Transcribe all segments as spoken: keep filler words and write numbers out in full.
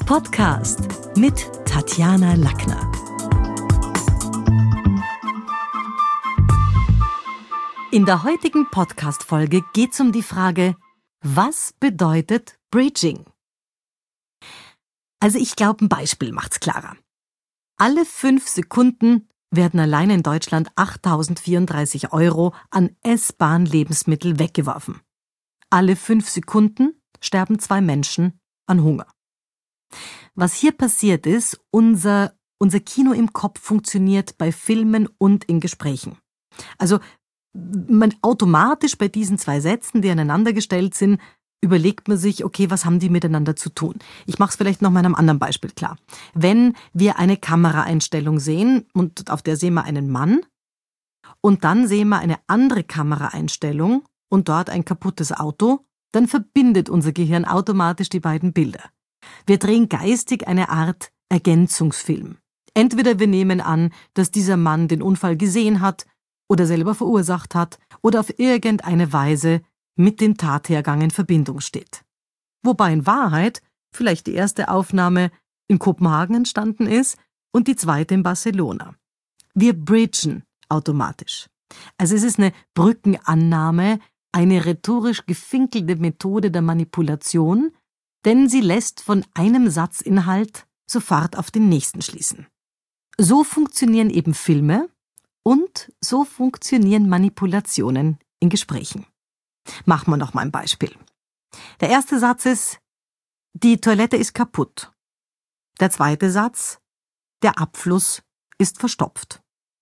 Podcast mit Tatjana Lackner. In der heutigen Podcast-Folge geht es um die Frage, was bedeutet Bridging? Also ich glaube, ein Beispiel macht's klarer. Alle fünf Sekunden werden allein in Deutschland achttausendvierunddreißig Euro an S-Bahn-Lebensmittel weggeworfen. Alle fünf Sekunden sterben zwei Menschen an Hunger. Was hier passiert ist, unser, unser Kino im Kopf funktioniert bei Filmen und in Gesprächen. Also man automatisch bei diesen zwei Sätzen, die aneinander gestellt sind, überlegt man sich, okay, was haben die miteinander zu tun? Ich mache es vielleicht noch mal an einem anderen Beispiel klar. Wenn wir eine Kameraeinstellung sehen und auf der sehen wir einen Mann und dann sehen wir eine andere Kameraeinstellung und dort ein kaputtes Auto, dann verbindet unser Gehirn automatisch die beiden Bilder. Wir drehen geistig eine Art Ergänzungsfilm. Entweder wir nehmen an, dass dieser Mann den Unfall gesehen hat oder selber verursacht hat oder auf irgendeine Weise mit dem Tathergang in Verbindung steht. Wobei in Wahrheit vielleicht die erste Aufnahme in Kopenhagen entstanden ist und die zweite in Barcelona. Wir bridgen automatisch. Also es ist eine Brückenannahme, eine rhetorisch gefinkelte Methode der Manipulation, denn sie lässt von einem Satzinhalt sofort auf den nächsten schließen. So funktionieren eben Filme und so funktionieren Manipulationen in Gesprächen. Machen wir noch mal ein Beispiel. Der erste Satz ist, die Toilette ist kaputt. Der zweite Satz, der Abfluss ist verstopft.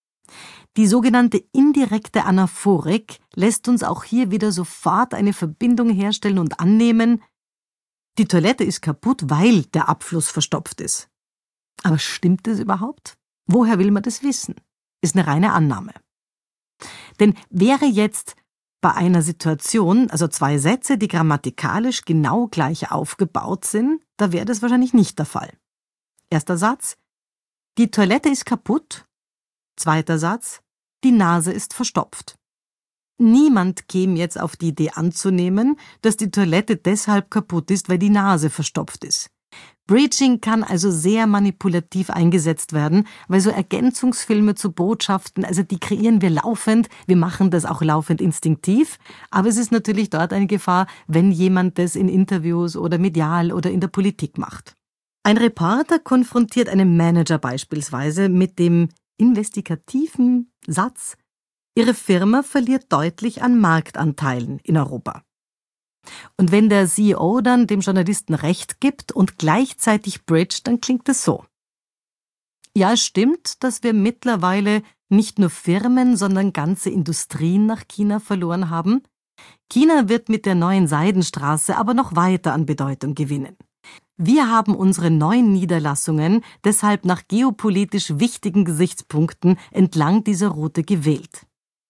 Die sogenannte indirekte Anaphorik lässt uns auch hier wieder sofort eine Verbindung herstellen und annehmen, die Toilette ist kaputt, weil der Abfluss verstopft ist. Aber stimmt das überhaupt? Woher will man das wissen? Ist eine reine Annahme. Denn wäre jetzt bei einer Situation, also zwei Sätze, die grammatikalisch genau gleich aufgebaut sind, da wäre das wahrscheinlich nicht der Fall. Erster Satz, die Toilette ist kaputt. Zweiter Satz, die Nase ist verstopft. Niemand käme jetzt auf die Idee anzunehmen, dass die Toilette deshalb kaputt ist, weil die Nase verstopft ist. Bridging kann also sehr manipulativ eingesetzt werden, weil so Ergänzungsfilme zu Botschaften, also die kreieren wir laufend, wir machen das auch laufend instinktiv, aber es ist natürlich dort eine Gefahr, wenn jemand das in Interviews oder medial oder in der Politik macht. Ein Reporter konfrontiert einen Manager beispielsweise mit dem investigativen Satz, ihre Firma verliert deutlich an Marktanteilen in Europa. Und wenn der C E O dann dem Journalisten Recht gibt und gleichzeitig bridgt, dann klingt es so. Ja, es stimmt, dass wir mittlerweile nicht nur Firmen, sondern ganze Industrien nach China verloren haben. China wird mit der neuen Seidenstraße aber noch weiter an Bedeutung gewinnen. Wir haben unsere neuen Niederlassungen deshalb nach geopolitisch wichtigen Gesichtspunkten entlang dieser Route gewählt.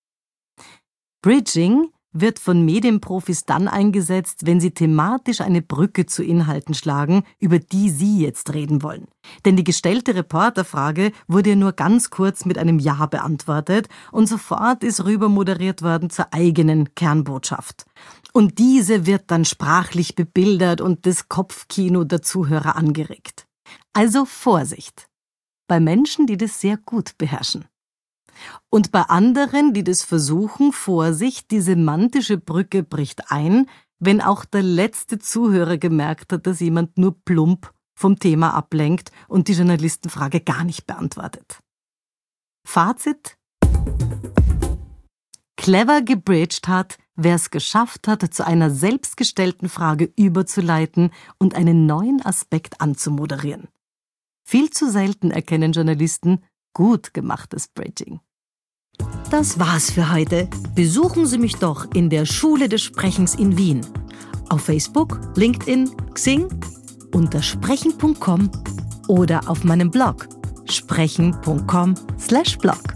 Bridging wird von Medienprofis dann eingesetzt, wenn sie thematisch eine Brücke zu Inhalten schlagen, über die sie jetzt reden wollen. Denn die gestellte Reporterfrage wurde nur ganz kurz mit einem Ja beantwortet und sofort ist rüber moderiert worden zur eigenen Kernbotschaft. Und diese wird dann sprachlich bebildert und das Kopfkino der Zuhörer angeregt. Also Vorsicht! Bei Menschen, die das sehr gut beherrschen. Und bei anderen, die das versuchen, Vorsicht, die semantische Brücke bricht ein, wenn auch der letzte Zuhörer gemerkt hat, dass jemand nur plump vom Thema ablenkt und die Journalistenfrage gar nicht beantwortet. Fazit: Clever gebridged hat, wer es geschafft hat, zu einer selbstgestellten Frage überzuleiten und einen neuen Aspekt anzumoderieren. Viel zu selten erkennen Journalisten gut gemachtes Bridging. Das war's für heute. Besuchen Sie mich doch in der Schule des Sprechens in Wien. Auf Facebook, LinkedIn, Xing, unter sprechen punkt com oder auf meinem Blog sprechen punkt com slash blog.